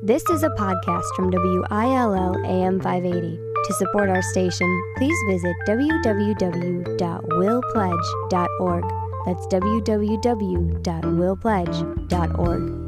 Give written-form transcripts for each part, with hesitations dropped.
This is a podcast from WILL AM 580. To support our station, please visit www.willpledge.org. That's www.willpledge.org.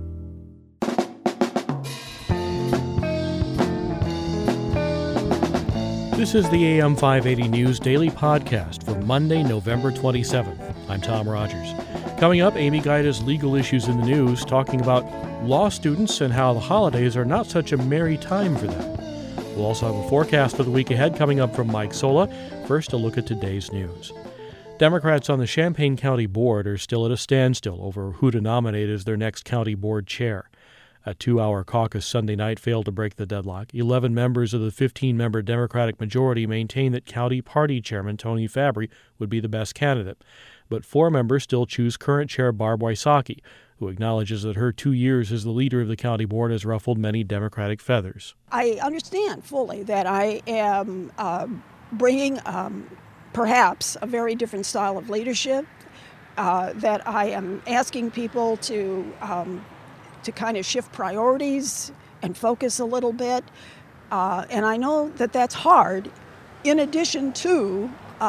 This is the AM 580 News Daily Podcast for Monday, November 27th. I'm Tom Rogers. Coming up, Amy Guida's legal issues in the news, talking about law students and how the holidays are not such a merry time for them. We'll also have a forecast for the week ahead coming up from Mike Sola. First, a look at today's news. Democrats on the Champaign County Board are still at a standstill over who to nominate as their next county board chair. A 2-hour caucus Sunday night failed to break the deadlock. 11 members of the 15-member Democratic majority maintain that county party chairman Tony Fabry would be the best candidate. But 4 members still choose current chair Barb Wysocki, who acknowledges that her 2 years as the leader of the county board has ruffled many Democratic feathers. I understand fully that I am bringing perhaps a very different style of leadership, that I am asking people to kind of shift priorities and focus a little bit. And I know that that's hard, in addition to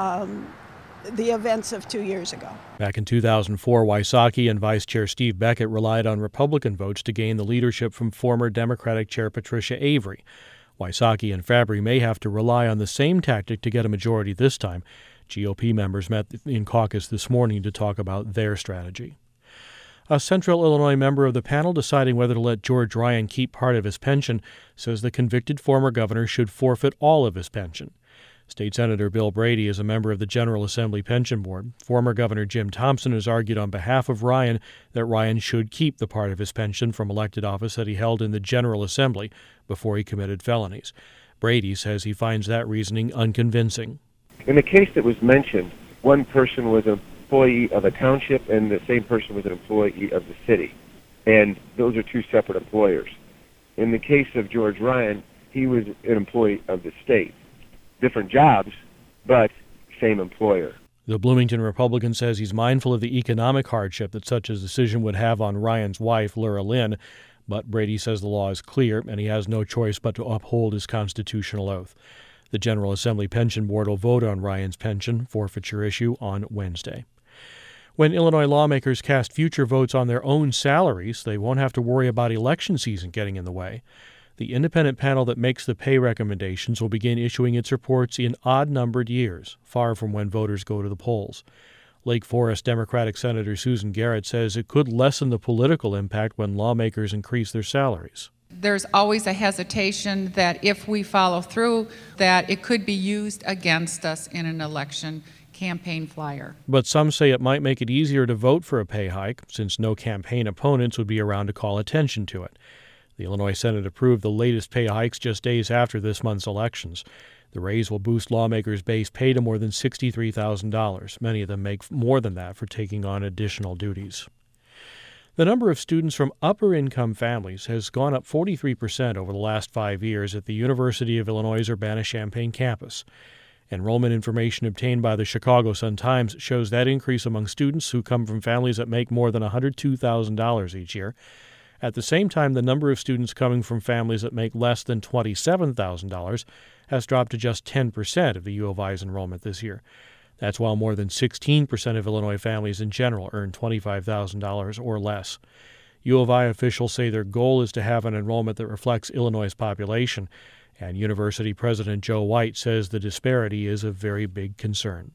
the events of 2 years ago. Back in 2004, Wysocki and Vice Chair Steve Beckett relied on Republican votes to gain the leadership from former Democratic Chair Patricia Avery. Wysocki and Fabry may have to rely on the same tactic to get a majority this time. GOP members met in caucus this morning to talk about their strategy. A Central Illinois member of the panel deciding whether to let George Ryan keep part of his pension says the convicted former governor should forfeit all of his pension. State Senator Bill Brady is a member of the General Assembly Pension Board. Former Governor Jim Thompson has argued on behalf of Ryan that Ryan should keep the part of his pension from elected office that he held in the General Assembly before he committed felonies. Brady says he finds that reasoning unconvincing. In the case that was mentioned, one person was an employee of a township and the same person was an employee of the city. And those are two separate employers. In the case of George Ryan, he was an employee of the state. Different jobs, but same employer. The Bloomington Republican says he's mindful of the economic hardship that such a decision would have on Ryan's wife, Laura Lynn, but Brady says the law is clear and he has no choice but to uphold his constitutional oath. The General Assembly Pension Board will vote on Ryan's pension forfeiture issue on Wednesday. When Illinois lawmakers cast future votes on their own salaries, they won't have to worry about election season getting in the way. The independent panel that makes the pay recommendations will begin issuing its reports in odd-numbered years, far from when voters go to the polls. Lake Forest Democratic Senator Susan Garrett says it could lessen the political impact when lawmakers increase their salaries. There's always a hesitation that if we follow through, that it could be used against us in an election campaign flyer. But some say it might make it easier to vote for a pay hike, since no campaign opponents would be around to call attention to it. The Illinois Senate approved the latest pay hikes just days after this month's elections. The raise will boost lawmakers' base pay to more than $63,000. Many of them make more than that for taking on additional duties. The number of students from upper-income families has gone up 43% over the last 5 years at the University of Illinois' Urbana-Champaign campus. Enrollment information obtained by the Chicago Sun-Times shows that increase among students who come from families that make more than $102,000 each year. At the same time, the number of students coming from families that make less than $27,000 has dropped to just 10% of the U of I's enrollment this year. That's while more than 16% of Illinois families in general earn $25,000 or less. U of I officials say their goal is to have an enrollment that reflects Illinois' population, and University President Joe White says the disparity is a very big concern.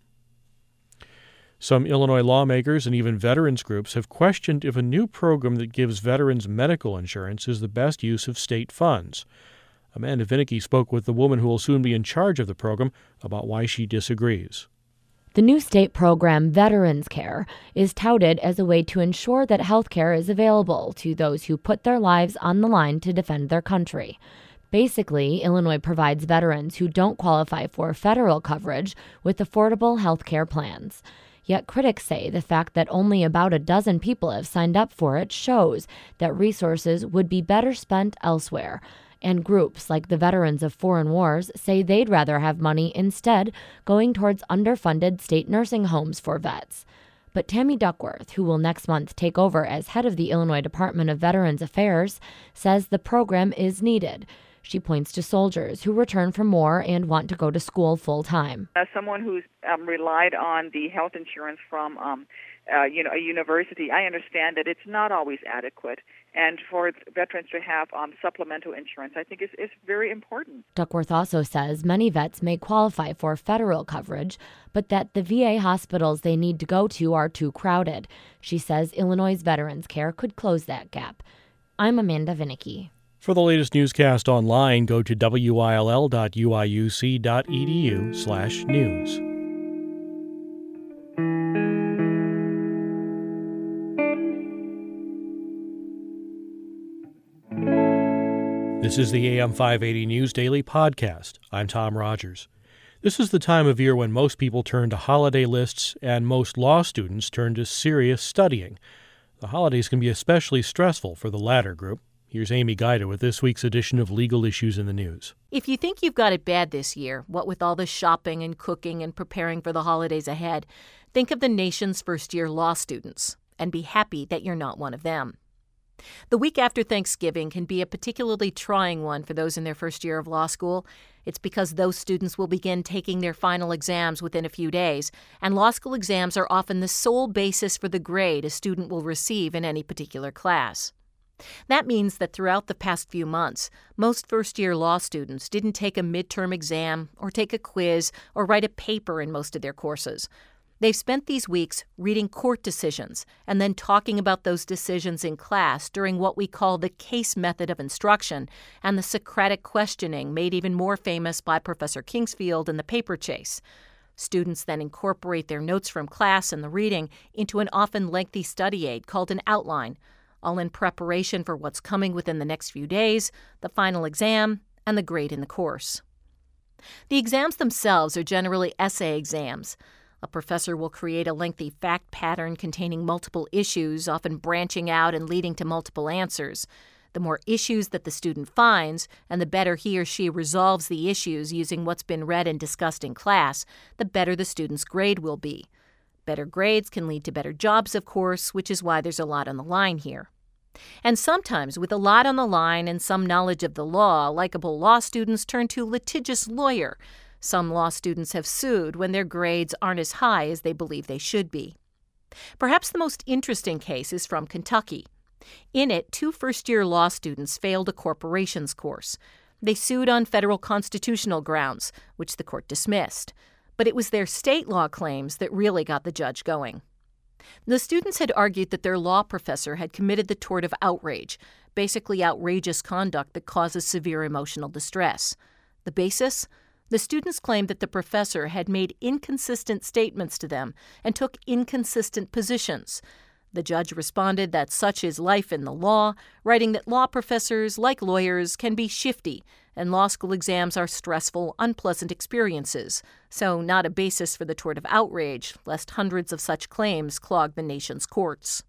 Some Illinois lawmakers and even veterans groups have questioned if a new program that gives veterans medical insurance is the best use of state funds. Amanda Vinicky spoke with the woman who will soon be in charge of the program about why she disagrees. The new state program, Veterans Care, is touted as a way to ensure that health care is available to those who put their lives on the line to defend their country. Basically, Illinois provides veterans who don't qualify for federal coverage with affordable health care plans. Yet critics say the fact that only about a dozen people have signed up for it shows that resources would be better spent elsewhere. And groups like the Veterans of Foreign Wars say they'd rather have money instead going towards underfunded state nursing homes for vets. But Tammy Duckworth, who will next month take over as head of the Illinois Department of Veterans Affairs, says the program is needed. She points to soldiers who return from war and want to go to school full-time. As someone who's relied on the health insurance from a university, I understand that it's not always adequate. And for veterans to have supplemental insurance, I think is very important. Duckworth also says many vets may qualify for federal coverage, but that the VA hospitals they need to go to are too crowded. She says Illinois' Veterans Care could close that gap. I'm Amanda Vinicki. For the latest newscast online, go to will.uiuc.edu/news. This is the AM 580 News Daily Podcast. I'm Tom Rogers. This is the time of year when most people turn to holiday lists and most law students turn to serious studying. The holidays can be especially stressful for the latter group. Here's Amy Guida with this week's edition of Legal Issues in the News. If you think you've got it bad this year, what with all the shopping and cooking and preparing for the holidays ahead, think of the nation's first-year law students and be happy that you're not one of them. The week after Thanksgiving can be a particularly trying one for those in their first year of law school. It's because those students will begin taking their final exams within a few days, and law school exams are often the sole basis for the grade a student will receive in any particular class. That means that throughout the past few months, most first-year law students didn't take a midterm exam or take a quiz or write a paper in most of their courses. They've spent these weeks reading court decisions and then talking about those decisions in class during what we call the case method of instruction and the Socratic questioning made even more famous by Professor Kingsfield in The Paper Chase. Students then incorporate their notes from class and the reading into an often lengthy study aid called an outline, all in preparation for what's coming within the next few days, the final exam, and the grade in the course. The exams themselves are generally essay exams. A professor will create a lengthy fact pattern containing multiple issues, often branching out and leading to multiple answers. The more issues that the student finds, and the better he or she resolves the issues using what's been read and discussed in class, the better the student's grade will be. Better grades can lead to better jobs, of course, which is why there's a lot on the line here. And sometimes, with a lot on the line and some knowledge of the law, likable law students turn to litigious lawyer. Some law students have sued when their grades aren't as high as they believe they should be. Perhaps the most interesting case is from Kentucky. In it, 2 first-year law students failed a corporations course. They sued on federal constitutional grounds, which the court dismissed. But it was their state law claims that really got the judge going. The students had argued that their law professor had committed the tort of outrage, basically outrageous conduct that causes severe emotional distress. The basis? The students claimed that the professor had made inconsistent statements to them and took inconsistent positions. The judge responded that such is life in the law, writing that law professors, like lawyers, can be shifty, and law school exams are stressful, unpleasant experiences, so not a basis for the tort of outrage, lest hundreds of such claims clog the nation's courts.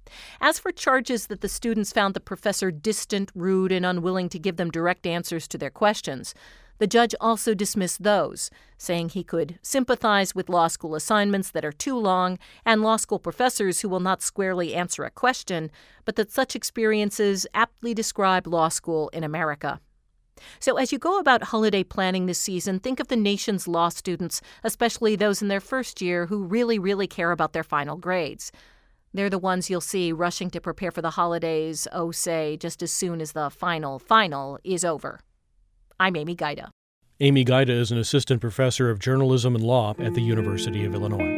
As for charges that the students found the professor distant, rude, and unwilling to give them direct answers to their questions, the judge also dismissed those, saying he could sympathize with law school assignments that are too long and law school professors who will not squarely answer a question, but that such experiences aptly describe law school in America. So as you go about holiday planning this season, think of the nation's law students, especially those in their first year who really care about their final grades. They're the ones you'll see rushing to prepare for the holidays, say, just as soon as the final is over. I'm Amy Guida. Amy Guida is an assistant professor of journalism and law at the University of Illinois.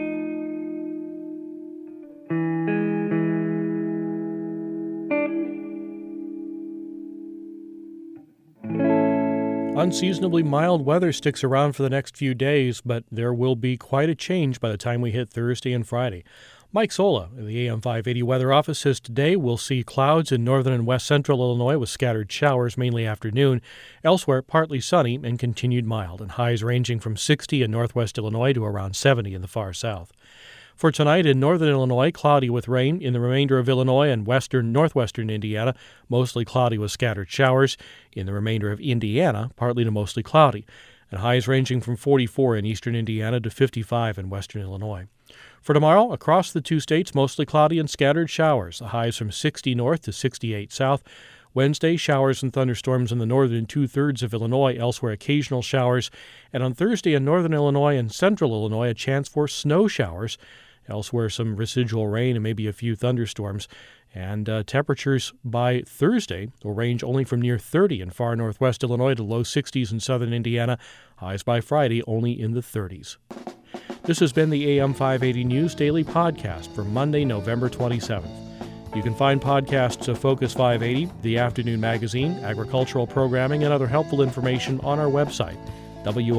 Unseasonably mild weather sticks around for the next few days, but there will be quite a change by the time we hit Thursday and Friday. Mike Sola of the AM 580 Weather Office says today we'll see clouds in northern and west central Illinois with scattered showers, mainly afternoon. Elsewhere, partly sunny and continued mild, and highs ranging from 60 in northwest Illinois to around 70 in the far south. For tonight in northern Illinois, cloudy with rain. In the remainder of Illinois and northwestern Indiana, mostly cloudy with scattered showers. In the remainder of Indiana, partly to mostly cloudy, and highs ranging from 44 in eastern Indiana to 55 in western Illinois. For tomorrow, across the two states, mostly cloudy and scattered showers. The highs from 60 north to 68 south. Wednesday, showers and thunderstorms in the northern two-thirds of Illinois, elsewhere occasional showers. And on Thursday in northern Illinois and central Illinois, a chance for snow showers. Elsewhere, some residual rain and maybe a few thunderstorms. And temperatures by Thursday will range only from near 30 in far northwest Illinois to low 60s in southern Indiana. Highs by Friday only in the 30s. This has been the AM 580 News Daily Podcast for Monday, November 27th. You can find podcasts of Focus 580, the Afternoon Magazine, agricultural programming, and other helpful information on our website,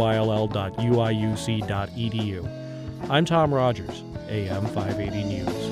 will.uiuc.edu. I'm Tom Rogers, AM 580 News.